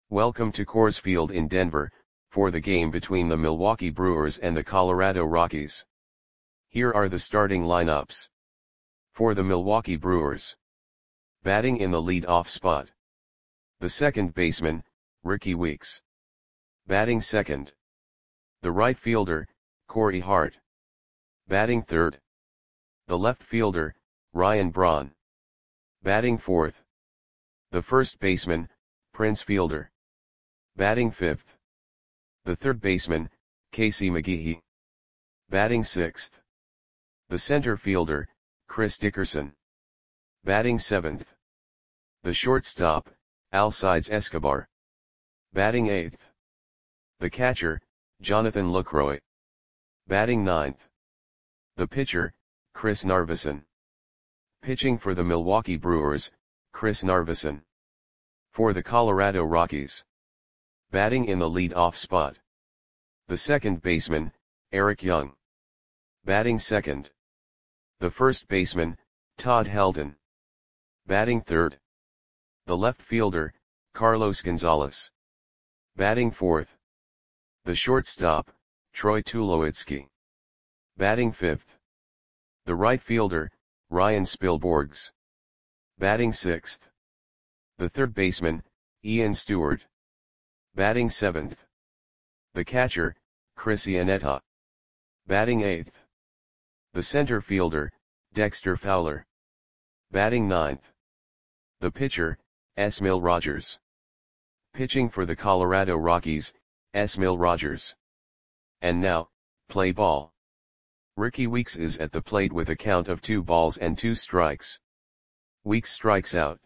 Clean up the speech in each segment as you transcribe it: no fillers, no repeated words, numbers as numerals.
Welcome to Coors Field in Denver, for the game between the Milwaukee Brewers and the Colorado Rockies. Here are the starting lineups. For the Milwaukee Brewers. Batting in the lead-off spot. The second baseman, Rickie Weeks. Batting second. The right fielder, Corey Hart. Batting third. The left fielder, Ryan Braun. Batting fourth. The first baseman, Prince Fielder. Batting fifth. The third baseman, Casey McGehee. Batting sixth. The center fielder, Chris Dickerson. Batting seventh. The shortstop, Alcides Escobar. Batting eighth. The catcher, Jonathan Lucroy. Batting ninth. The pitcher, Chris Narveson. Pitching for the Milwaukee Brewers, Chris Narveson. For the Colorado Rockies. Batting in the lead-off spot. The second baseman, Eric Young. Batting second. The first baseman, Todd Helton. Batting third. The left fielder, Carlos Gonzalez. Batting fourth. The shortstop, Troy Tulowitzki. Batting fifth. The right fielder, Ryan Spilborghs. Batting sixth. The third baseman, Ian Stewart. Batting seventh. The catcher, Chris Iannetta. Batting eighth. The center fielder, Dexter Fowler. Batting ninth. The pitcher, Esmil Rogers. Pitching for the Colorado Rockies, Esmil Rogers. And now, play ball. Rickie Weeks is at the plate with a count of 2 balls and 2 strikes. Weeks strikes out.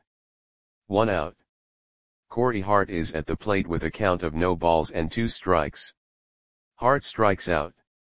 1 out. Corey Hart is at the plate with a count of no balls and 2 strikes. Hart strikes out.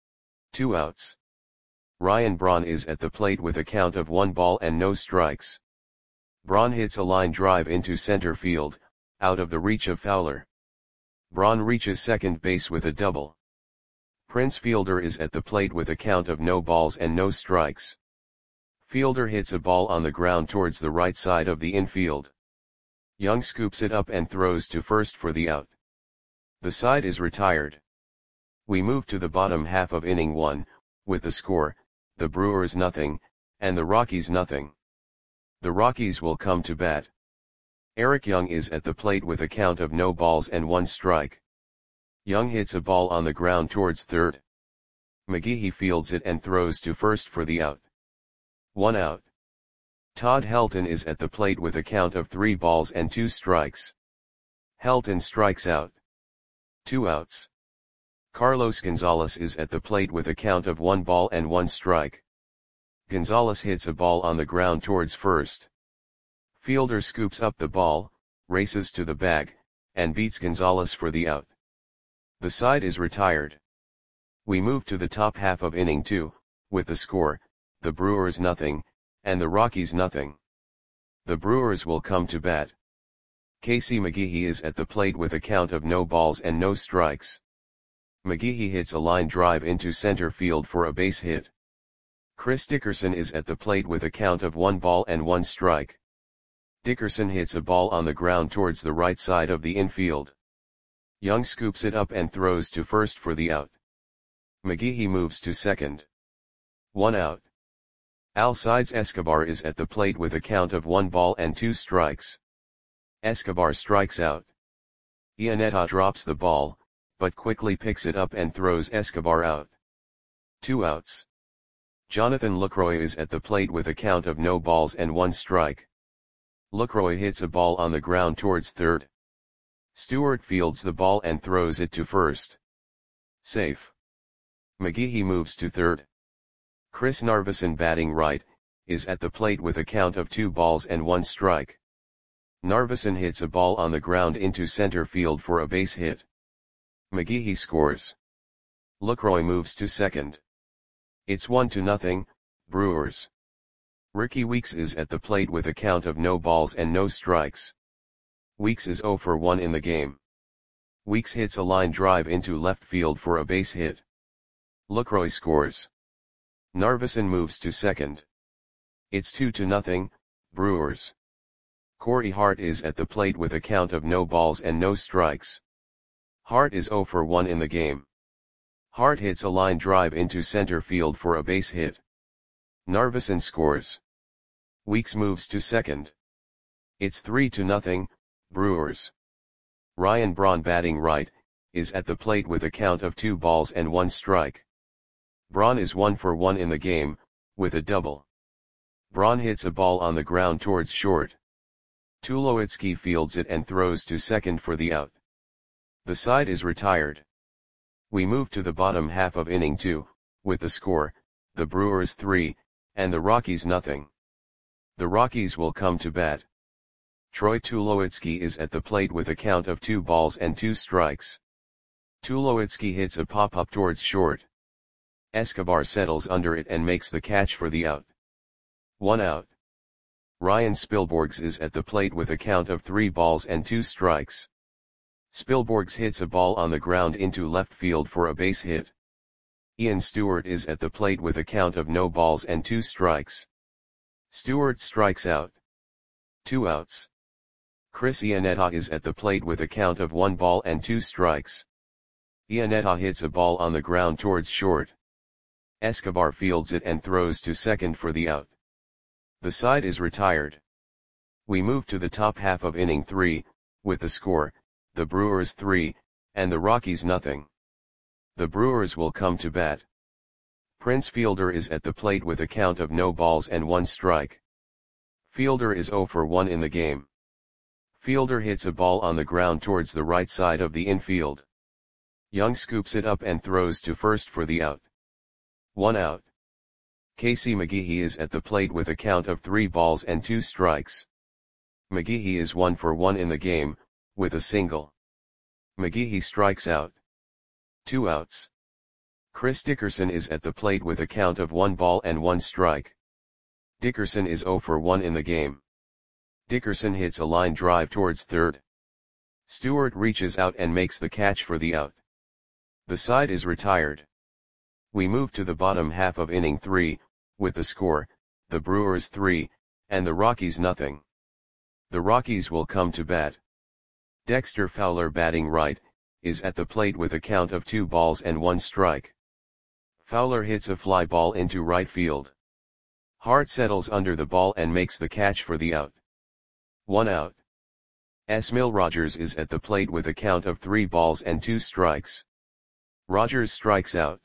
2 outs. Ryan Braun is at the plate with a count of 1 ball and no strikes. Braun hits a line drive into center field, out of the reach of Fowler. Braun reaches second base with a double. Prince Fielder is at the plate with a count of no balls and no strikes. Fielder hits a ball on the ground towards the right side of the infield. Young scoops it up and throws to first for the out. The side is retired. We move to the bottom half of inning 1, with the score, the Brewers nothing, and the Rockies nothing. The Rockies will come to bat. Eric Young is at the plate with a count of no balls and 1 strike. Young hits a ball on the ground towards third. McGehee fields it and throws to first for the out. 1 out. Todd Helton is at the plate with a count of 3 balls and 2 strikes. Helton strikes out. 2 outs. Carlos Gonzalez is at the plate with a count of 1 ball and 1 strike. Gonzalez hits a ball on the ground towards first. Fielder scoops up the ball, races to the bag, and beats Gonzalez for the out. The side is retired. We move to the top half of inning 2, with the score, the Brewers nothing, and the Rockies nothing. The Brewers will come to bat. Casey McGehee is at the plate with a count of no balls and no strikes. McGehee hits a line drive into center field for a base hit. Chris Dickerson is at the plate with a count of 1 ball and 1 strike. Dickerson hits a ball on the ground towards the right side of the infield. Young scoops it up and throws to first for the out. McGehee moves to second. 1 out. Alcides Escobar is at the plate with a count of 1 ball and 2 strikes. Escobar strikes out. Iannetta drops the ball, but quickly picks it up and throws Escobar out. 2 outs. Jonathan Lucroy is at the plate with a count of no balls and 1 strike. Lucroy hits a ball on the ground towards third. Stewart fields the ball and throws it to first. Safe. McGehee moves to third. Chris Narveson, batting right, is at the plate with a count of 2 balls and 1 strike. Narveson hits a ball on the ground into center field for a base hit. McGehee scores. Lucroy moves to second. It's 1-0, Brewers. Rickie Weeks is at the plate with a count of no balls and no strikes. Weeks is 0 for 1 in the game. Weeks hits a line drive into left field for a base hit. Lucroy scores. Narveson moves to second. It's 2-0, Brewers. Corey Hart is at the plate with a count of no balls and no strikes. Hart is 0 for 1 in the game. Hart hits a line drive into center field for a base hit. Narveson scores. Weeks moves to second. It's 3-0, Brewers. Ryan Braun, batting right, is at the plate with a count of 2 balls and 1 strike. Braun is 1 for 1 in the game, with a double. Braun hits a ball on the ground towards short. Tulowitzki fields it and throws to second for the out. The side is retired. We move to the bottom half of inning 2, with the score, the Brewers 3, and the Rockies nothing. The Rockies will come to bat. Troy Tulowitzki is at the plate with a count of 2 balls and 2 strikes. Tulowitzki hits a pop-up towards short. Escobar settles under it and makes the catch for the out. 1 out. Ryan Spilborghs is at the plate with a count of 3 balls and 2 strikes. Spilborghs hits a ball on the ground into left field for a base hit. Ian Stewart is at the plate with a count of no balls and 2 strikes. Stewart strikes out. 2 outs. Chris Iannetta is at the plate with a count of 1 ball and 2 strikes. Iannetta hits a ball on the ground towards short. Escobar fields it and throws to second for the out. The side is retired. We move to the top half of inning 3, with the score, the Brewers 3, and the Rockies nothing. The Brewers will come to bat. Prince Fielder is at the plate with a count of no balls and 1 strike. Fielder is 0 for 1 in the game. Fielder hits a ball on the ground towards the right side of the infield. Young scoops it up and throws to first for the out. 1 out. Casey McGehee is at the plate with a count of 3 balls and 2 strikes. McGehee is 1 for 1 in the game, with a single. McGehee strikes out. 2 outs. Chris Dickerson is at the plate with a count of 1 ball and 1 strike. Dickerson is 0 for 1 in the game. Dickerson hits a line drive towards third. Stewart reaches out and makes the catch for the out. The side is retired. We move to the bottom half of inning 3, with the score, the Brewers 3, and the Rockies nothing. The Rockies will come to bat. Dexter Fowler, batting right, is at the plate with a count of 2 balls and 1 strike. Fowler hits a fly ball into right field. Hart settles under the ball and makes the catch for the out. 1 out. Esmil Rogers is at the plate with a count of 3 balls and 2 strikes. Rogers strikes out.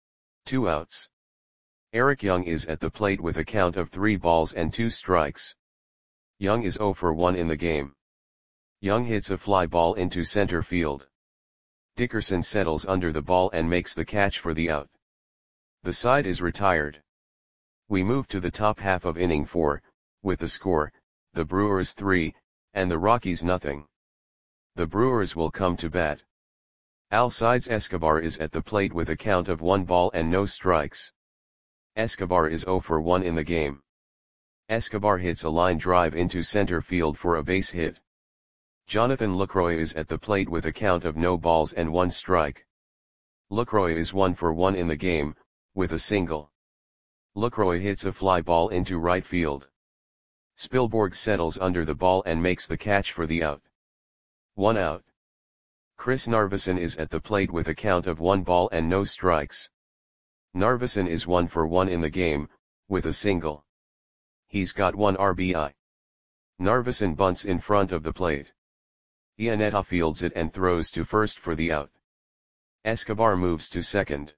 2 outs. Eric Young is at the plate with a count of 3 balls and 2 strikes. Young is 0 for 1 in the game. Young hits a fly ball into center field. Dickerson settles under the ball and makes the catch for the out. The side is retired. We move to the top half of inning 4, with the score, the Brewers 3, and the Rockies nothing. The Brewers will come to bat. Alcides Escobar is at the plate with a count of 1 ball and no strikes. Escobar is 0 for 1 in the game. Escobar hits a line drive into center field for a base hit. Jonathan Lucroy is at the plate with a count of no balls and 1 strike. Lucroy is 1 for 1 in the game, with a single. Lucroy hits a fly ball into right field. Spilborghs settles under the ball and makes the catch for the out. 1 out. Chris Narveson is at the plate with a count of 1 ball and no strikes. Narveson is 1 for 1 in the game, with a single. He's got 1 RBI. Narveson bunts in front of the plate. Iannetta fields it and throws to first for the out. Escobar moves to second.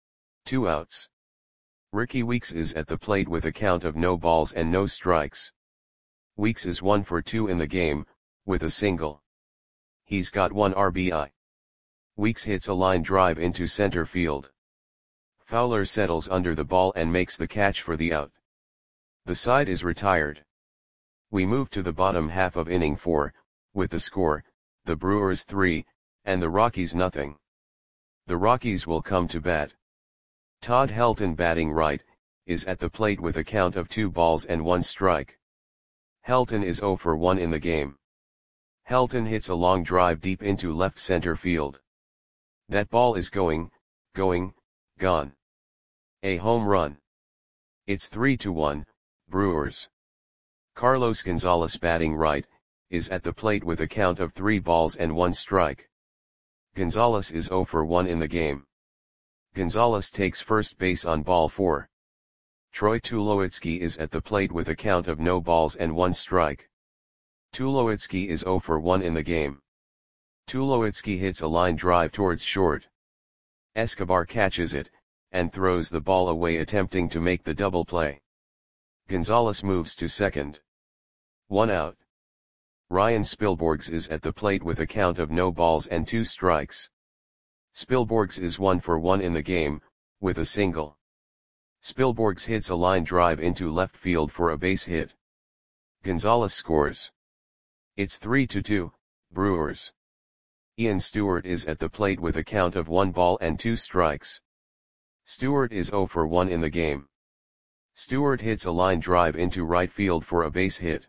2 outs. Ricky Weeks is at the plate with a count of no balls and no strikes. Weeks is 1 for 2 in the game, with a single. He's got 1 RBI. Weeks hits a line drive into center field. Fowler settles under the ball and makes the catch for the out. The side is retired. We move to the bottom half of inning 4, with the score, the Brewers 3, and the Rockies nothing. The Rockies will come to bat. Todd Helton, batting right, is at the plate with a count of 2 balls and 1 strike. Helton is 0 for 1 in the game. Helton hits a long drive deep into left center field. That ball is gone. A home run. It's 3-1, Brewers. Carlos Gonzalez batting right, is at the plate with a count of 3 balls and 1 strike. Gonzalez is 0 for 1 in the game. Gonzalez takes first base on ball 4. Troy Tulowitzki is at the plate with a count of no balls and 1 strike. Tulowitzki is 0 for 1 in the game. Tulowitzki hits a line drive towards short. Escobar catches it, and throws the ball away attempting to make the double play. Gonzalez moves to second. 1 out. Ryan Spilborghs is at the plate with a count of no balls and 2 strikes. Spilborghs is 1 for 1 in the game, with a single. Spilborghs hits a line drive into left field for a base hit. Gonzalez scores. It's 3-2, Brewers. Ian Stewart is at the plate with a count of 1 ball and 2 strikes. Stewart is 0 for 1 in the game. Stewart hits a line drive into right field for a base hit.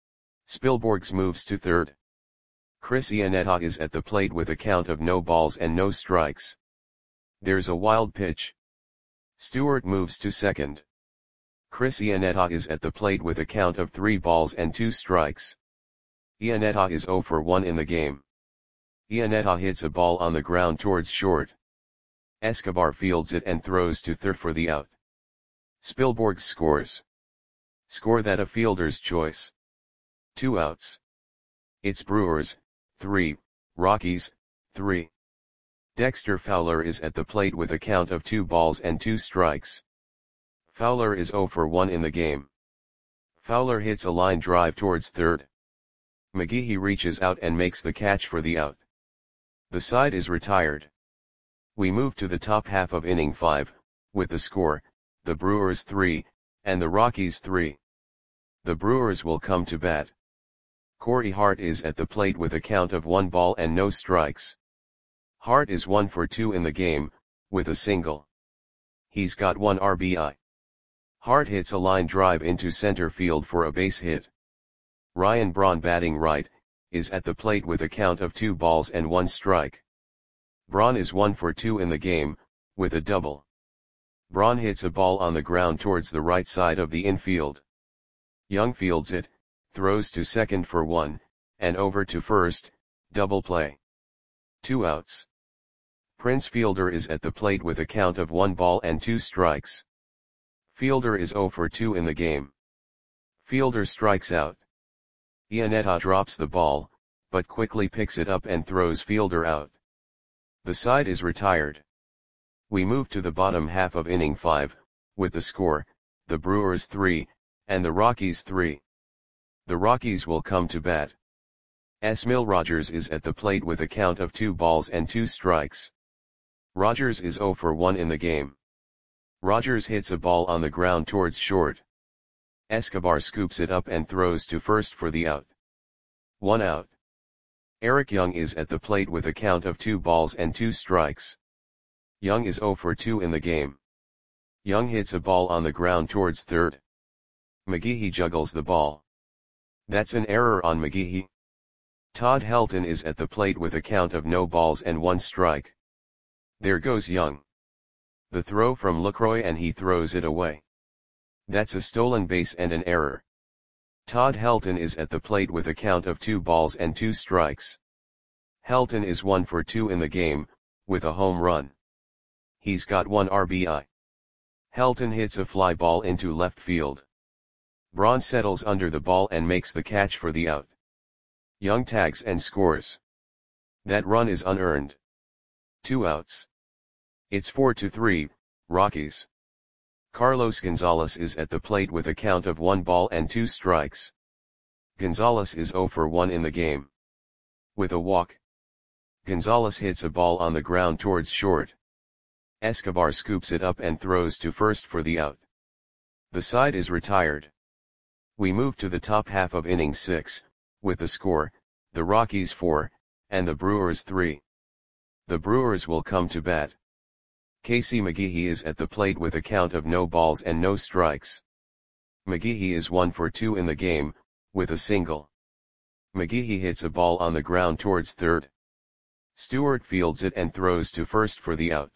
Spilborghs moves to third. Chris Iannetta is at the plate with a count of no balls and no strikes. There's a wild pitch. Stewart moves to second. Chris Iannetta is at the plate with a count of 3 balls and 2 strikes. Iannetta is 0 for 1 in the game. Iannetta hits a ball on the ground towards short. Escobar fields it and throws to third for the out. Spilborghs scores. Score that a fielder's choice. 2 outs. It's Brewers, 3, Rockies, 3. Dexter Fowler is at the plate with a count of 2 balls and 2 strikes. Fowler is 0 for 1 in the game. Fowler hits a line drive towards third. McGehee reaches out and makes the catch for the out. The side is retired. We move to the top half of inning 5, with the score, the Brewers 3, and the Rockies 3. The Brewers will come to bat. Corey Hart is at the plate with a count of 1 ball and no strikes. Hart is 1 for 2 in the game, with a single. He's got 1 RBI. Hart hits a line drive into center field for a base hit. Ryan Braun batting right, is at the plate with a count of 2 balls and 1 strike. Braun is 1 for 2 in the game, with a double. Braun hits a ball on the ground towards the right side of the infield. Young fields it, throws to second for 1, and over to first, double play. 2 outs. Prince Fielder is at the plate with a count of 1 ball and 2 strikes. Fielder is 0 for 2 in the game. Fielder strikes out. Iannetta drops the ball, but quickly picks it up and throws Fielder out. The side is retired. We move to the bottom half of inning 5, with the score, the Brewers 3, and the Rockies 3. The Rockies will come to bat. Esmil Rogers is at the plate with a count of 2 balls and 2 strikes. Rogers is 0 for 1 in the game. Rogers hits a ball on the ground towards short. Escobar scoops it up and throws to first for the out. 1 out. Eric Young is at the plate with a count of 2 balls and 2 strikes. Young is 0 for 2 in the game. Young hits a ball on the ground towards third. McGehee juggles the ball. That's an error on McGehee. Todd Helton is at the plate with a count of no balls and 1 strike. There goes Young. The throw from LaCroix and he throws it away. That's a stolen base and an error. Todd Helton is at the plate with a count of 2 balls and 2 strikes. Helton is 1 for 2 in the game, with a home run. He's got 1 RBI. Helton hits a fly ball into left field. Braun settles under the ball and makes the catch for the out. Young tags and scores. That run is unearned. 2 outs. It's 4-3, Rockies. Carlos Gonzalez is at the plate with a count of 1 ball and 2 strikes. Gonzalez is 0 for 1 in the game. With a walk. Gonzalez hits a ball on the ground towards short. Escobar scoops it up and throws to first for the out. The side is retired. We move to the top half of inning 6, with the score, the Rockies 4, and the Brewers 3. The Brewers will come to bat. Casey McGehee is at the plate with a count of no balls and no strikes. McGehee is 1 for 2 in the game, with a single. McGehee hits a ball on the ground towards third. Stewart fields it and throws to first for the out.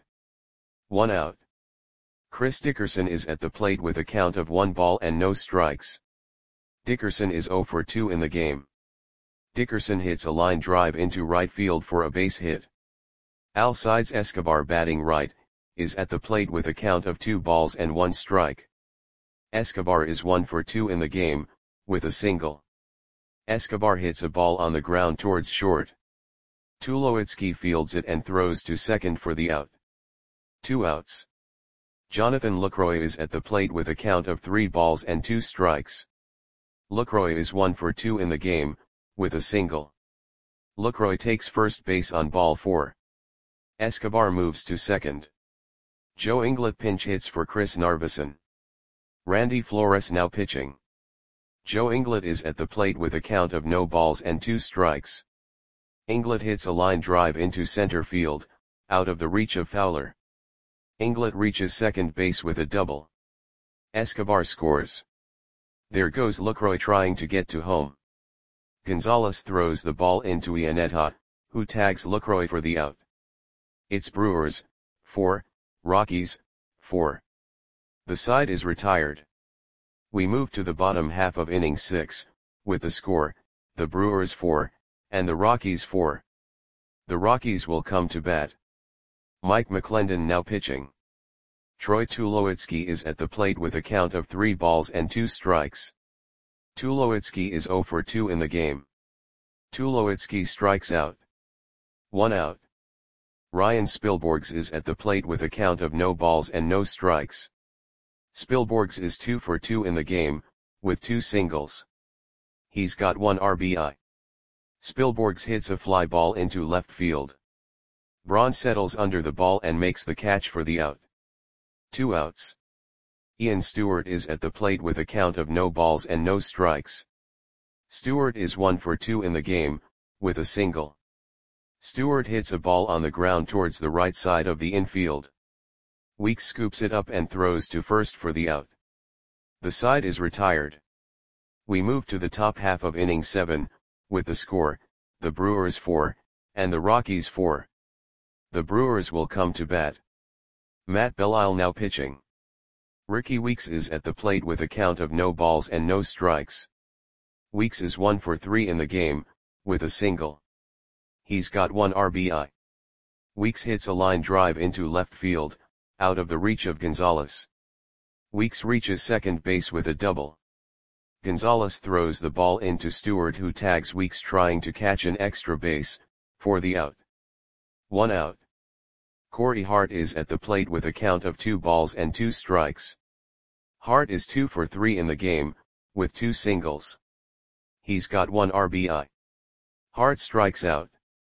1 out. Chris Dickerson is at the plate with a count of 1 ball and no strikes. Dickerson is 0 for 2 in the game. Dickerson hits a line drive into right field for a base hit. Alcides Escobar, batting right, is at the plate with a count of 2 balls and 1 strike. Escobar is 1 for 2 in the game, with a single. Escobar hits a ball on the ground towards short. Tulowitzki fields it and throws to second for the out. 2 outs. Jonathan Lucroy is at the plate with a count of 3 balls and 2 strikes. Lucroy is 1 for 2 in the game, with a single. Lucroy takes first base on ball 4. Escobar moves to second. Joe Inglet pinch hits for Chris Narveson. Randy Flores now pitching. Joe Inglet is at the plate with a count of no balls and 2 strikes. Inglet hits a line drive into center field, out of the reach of Fowler. Inglet reaches second base with a double. Escobar scores. There goes Lucroy trying to get to home. Gonzalez throws the ball into Iannetta, who tags Lucroy for the out. It's Brewers, 4, Rockies, 4. The side is retired. We move to the bottom half of inning 6, with the score, the Brewers 4, and the Rockies 4. The Rockies will come to bat. Mike McClendon now pitching. Troy Tulowitzki is at the plate with a count of 3 balls and 2 strikes. Tulowitzki is 0 for 2 in the game. Tulowitzki strikes out. 1 out. Ryan Spilborghs is at the plate with a count of no balls and no strikes. Spilborghs is 2 for 2 in the game, with 2 singles. He's got 1 RBI. Spilborghs hits a fly ball into left field. Braun settles under the ball and makes the catch for the out. 2 outs. Ian Stewart is at the plate with a count of no balls and no strikes. Stewart is 1 for 2 in the game, with a single. Stewart hits a ball on the ground towards the right side of the infield. Weeks scoops it up and throws to first for the out. The side is retired. We move to the top half of inning 7, with the score, the Brewers 4, and the Rockies 4. The Brewers will come to bat. Matt Belisle now pitching. Ricky Weeks is at the plate with a count of no balls and no strikes. Weeks is 1 for 3 in the game, with a single. He's got 1 RBI. Weeks hits a line drive into left field, out of the reach of Gonzalez. Weeks reaches second base with a double. Gonzalez throws the ball into Stewart, who tags Weeks trying to catch an extra base, for the out. 1 out. Corey Hart is at the plate with a count of 2 balls and 2 strikes. Hart is 2 for 3 in the game, with 2 singles. He's got 1 RBI. Hart strikes out.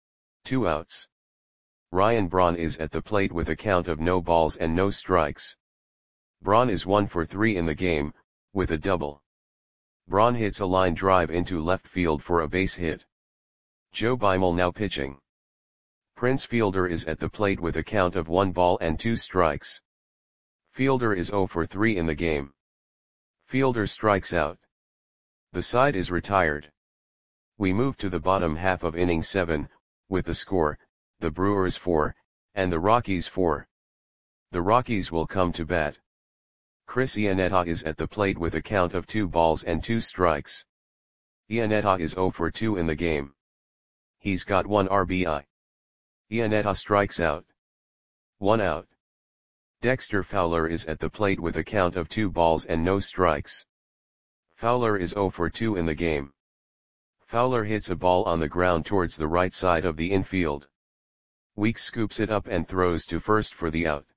2 outs. Ryan Braun is at the plate with a count of no balls and no strikes. Braun is 1 for 3 in the game, with a double. Braun hits a line drive into left field for a base hit. Joe Beimel now pitching. Prince Fielder is at the plate with a count of 1 ball and 2 strikes. Fielder is 0 for 3 in the game. Fielder strikes out. The side is retired. We move to the bottom half of inning 7, with the score, the Brewers 4, and the Rockies 4. The Rockies will come to bat. Chris Iannetta is at the plate with a count of 2 balls and 2 strikes. Iannetta is 0 for 2 in the game. He's got 1 RBI. Iannetta strikes out. 1 out. Dexter Fowler is at the plate with a count of 2 balls and no strikes. Fowler is 0 for 2 in the game. Fowler hits a ball on the ground towards the right side of the infield. Weeks scoops it up and throws to first for the out.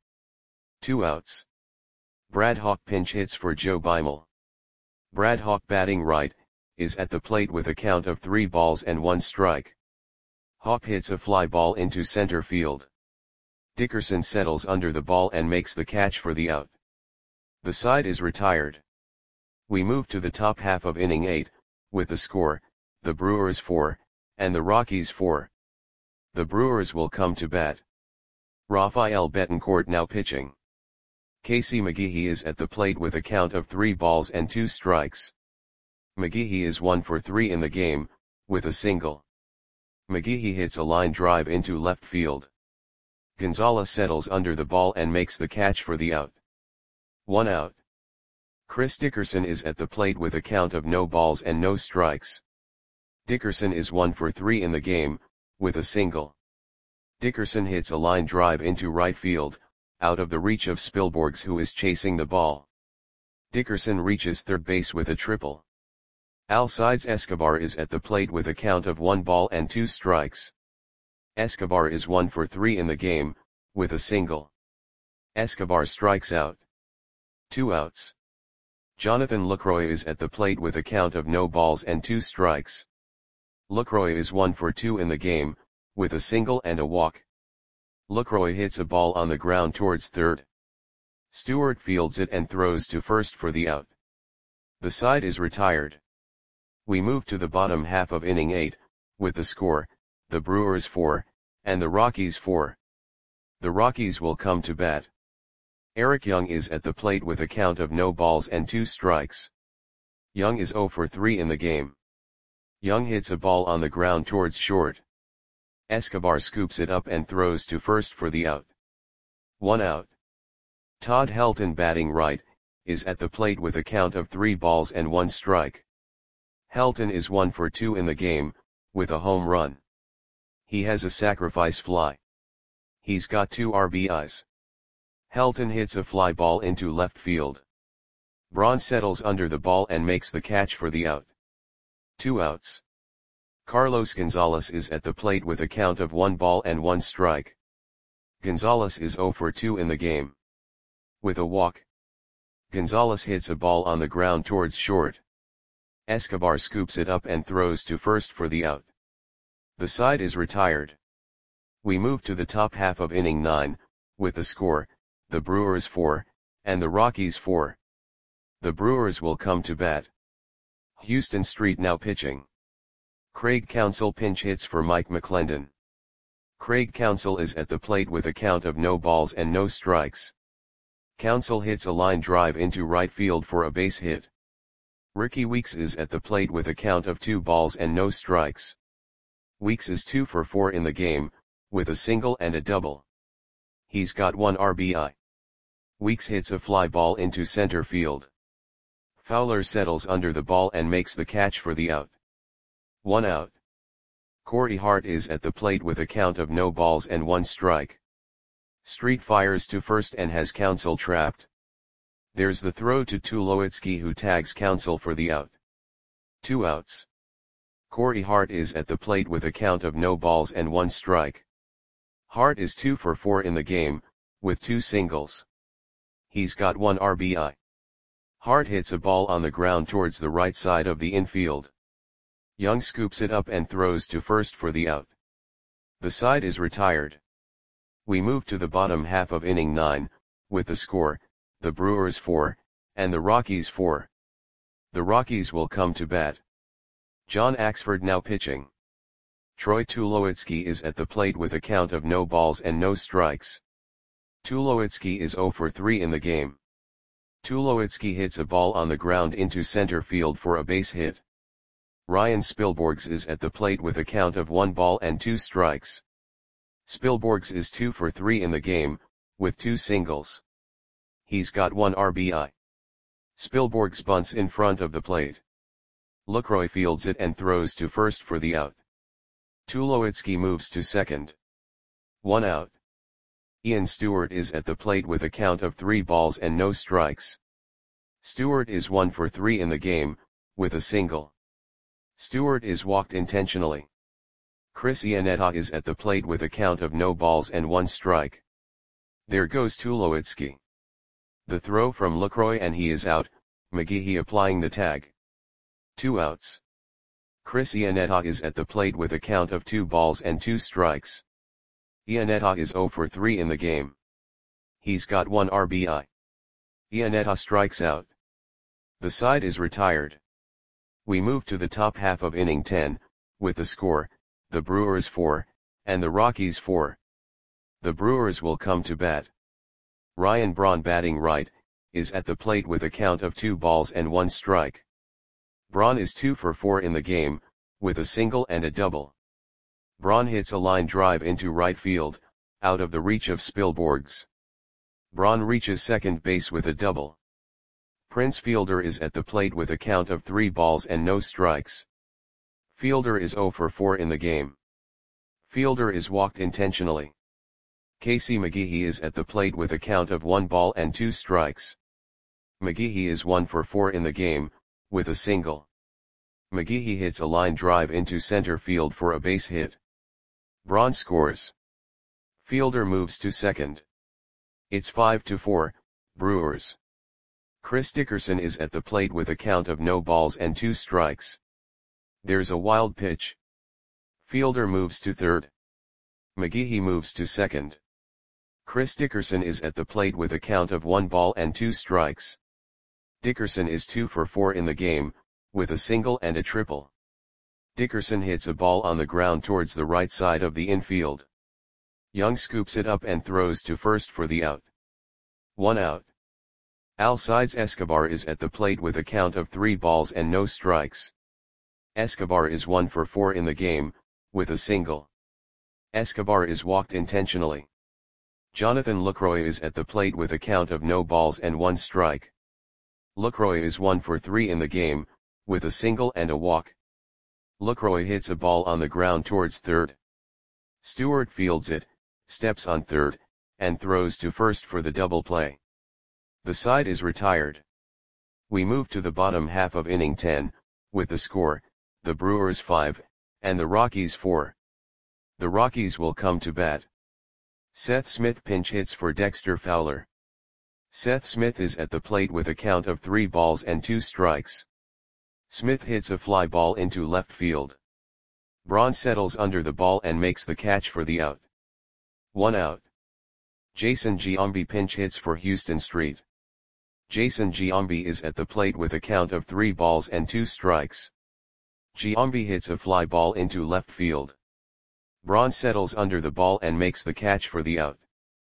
2 outs. Brad Hawk pinch hits for Joe Beimel. Brad Hawk, batting right, is at the plate with a count of 3 balls and 1 strike. Hawk hits a fly ball into center field. Dickerson settles under the ball and makes the catch for the out. The side is retired. We move to the top half of inning 8, with the score, the Brewers 4, and the Rockies 4. The Brewers will come to bat. Rafael Betancourt now pitching. Casey McGehee is at the plate with a count of 3 balls and 2 strikes. McGehee is 1 for 3 in the game, with a single. McGehee hits a line drive into left field. Gonzalez settles under the ball and makes the catch for the out. 1 out. Chris Dickerson is at the plate with a count of no balls and no strikes. Dickerson is 1 for 3 in the game, with a single. Dickerson hits a line drive into right field, out of the reach of Spilborghs, who is chasing the ball. Dickerson reaches third base with a triple. Alcides Escobar is at the plate with a count of 1 ball and 2 strikes. Escobar is 1 for 3 in the game, with a single. Escobar strikes out. 2 outs. Jonathan Lucroy is at the plate with a count of no balls and 2 strikes. Lucroy is 1 for 2 in the game, with a single and a walk. Lucroy hits a ball on the ground towards third. Stewart fields it and throws to first for the out. The side is retired. We move to the bottom half of inning 8, with the score, the Brewers 4, and the Rockies 4. The Rockies will come to bat. Eric Young is at the plate with a count of no balls and 2 strikes. Young is 0 for 3 in the game. Young hits a ball on the ground towards short. Escobar scoops it up and throws to first for the out. 1 out. Todd Helton, batting right, is at the plate with a count of 3 balls and 1 strike. Helton is 1 for 2 in the game, with a home run. He has a sacrifice fly. He's got 2 RBIs. Helton hits a fly ball into left field. Braun settles under the ball and makes the catch for the out. 2 outs. Carlos Gonzalez is at the plate with a count of 1 ball and 1 strike. Gonzalez is 0 for 2 in the game. With a walk. Gonzalez hits a ball on the ground towards short. Escobar scoops it up and throws to first for the out. The side is retired. We move to the top half of inning 9, with the score, the Brewers 4, and the Rockies 4. The Brewers will come to bat. Houston Street now pitching. Craig Counsell pinch hits for Mike McClendon. Craig Counsell is at the plate with a count of no balls and no strikes. Counsell hits a line drive into right field for a base hit. Ricky Weeks is at the plate with a count of 2 balls and no strikes. Weeks is 2 for 4 in the game, with a single and a double. He's got 1 RBI. Weeks hits a fly ball into center field. Fowler settles under the ball and makes the catch for the out. 1 out. Corey Hart is at the plate with a count of no balls and 1 strike. Street fires to first and has Counsell trapped. There's the throw to Tulowitzki, who tags Counsell for the out. 2 outs. Corey Hart is at the plate with a count of no balls and 1 strike. Hart is 2 for 4 in the game, with 2 singles. He's got 1 RBI. Hart hits a ball on the ground towards the right side of the infield. Young scoops it up and throws to first for the out. The side is retired. We move to the bottom half of inning 9, with the score, the Brewers 4, and the Rockies 4. The Rockies will come to bat. John Axford now pitching. Troy Tulowitzki is at the plate with a count of no balls and no strikes. Tulowitzki is 0 for 3 in the game. Tulowitzki hits a ball on the ground into center field for a base hit. Ryan Spilborghs is at the plate with a count of 1 ball and 2 strikes. Spilborghs is 2 for 3 in the game, with 2 singles. He's got 1 RBI. Spilborghs bunts in front of the plate. Lucroy fields it and throws to first for the out. Tulowitzki moves to second. 1 out. Ian Stewart is at the plate with a count of 3 balls and no strikes. Stewart is 1 for 3 in the game, with a single. Stewart is walked intentionally. Chris Iannetta is at the plate with a count of no balls and 1 strike. There goes Tulowitzki. The throw from Lucroy and he is out, McGehee applying the tag. 2 outs. Chris Iannetta is at the plate with a count of 2 balls and 2 strikes. Iannetta is 0 for 3 in the game. He's got 1 RBI. Iannetta strikes out. The side is retired. We move to the top half of inning 10, with the score, the Brewers 4, and the Rockies 4. The Brewers will come to bat. Ryan Braun, batting right, is at the plate with a count of 2 balls and 1 strike. Braun is 2 for 4 in the game, with a single and a double. Braun hits a line drive into right field, out of the reach of Spilborghs. Braun reaches second base with a double. Prince Fielder is at the plate with a count of 3 balls and no strikes. Fielder is 0 for 4 in the game. Fielder is walked intentionally. Casey McGehee is at the plate with a count of 1 ball and 2 strikes. McGehee is 1 for 4 in the game, with a single. McGehee hits a line drive into center field for a base hit. Braun scores. Fielder moves to second. It's 5-4, Brewers. Chris Dickerson is at the plate with a count of no balls and 2 strikes. There's a wild pitch. Fielder moves to third. McGehee moves to second. Chris Dickerson is at the plate with a count of 1 ball and 2 strikes. Dickerson is 2 for 4 in the game, with a single and a triple. Dickerson hits a ball on the ground towards the right side of the infield. Young scoops it up and throws to first for the out. 1 out. Alcides Escobar is at the plate with a count of 3 balls and no strikes. Escobar is 1 for 4 in the game, with a single. Escobar is walked intentionally. Jonathan Lucroy is at the plate with a count of no balls and 1 strike. Lucroy is 1 for 3 in the game, with a single and a walk. Lucroy hits a ball on the ground towards third. Stewart fields it, steps on third, and throws to first for the double play. The side is retired. We move to the bottom half of inning 10, with the score, the Brewers 5, and the Rockies 4. The Rockies will come to bat. Seth Smith pinch hits for Dexter Fowler. Seth Smith is at the plate with a count of 3 balls and 2 strikes. Smith hits a fly ball into left field. Braun settles under the ball and makes the catch for the out. 1 out. Jason Giambi pinch hits for Houston Street. Jason Giambi is at the plate with a count of 3 balls and 2 strikes. Giambi hits a fly ball into left field. Braun settles under the ball and makes the catch for the out.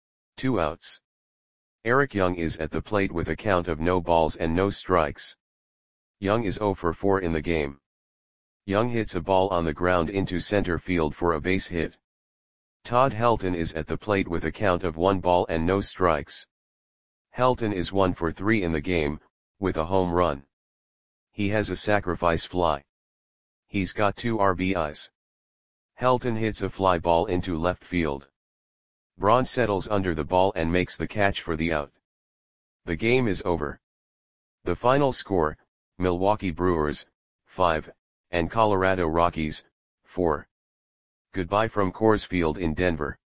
2 outs. Eric Young is at the plate with a count of no balls and no strikes. Young is 0 for 4 in the game. Young hits a ball on the ground into center field for a base hit. Todd Helton is at the plate with a count of 1 ball and no strikes. Helton is 1 for 3 in the game, with a home run. He has a sacrifice fly. He's got 2 RBIs. Helton hits a fly ball into left field. Braun settles under the ball and makes the catch for the out. The game is over. The final score, Milwaukee Brewers, 5, and Colorado Rockies, 4. Goodbye from Coors Field in Denver.